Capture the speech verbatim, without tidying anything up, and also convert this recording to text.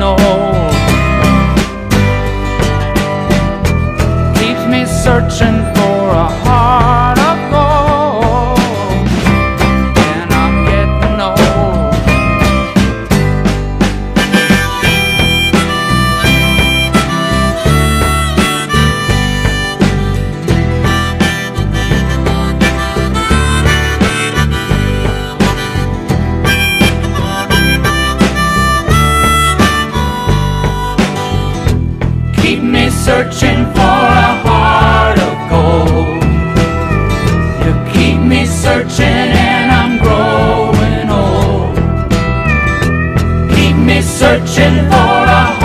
old. Keeps me searching for a heart of gold. And I'm getting old. Keep me searching for a heart of gold. You keep me searching and I'm growing old. Keep me searching for a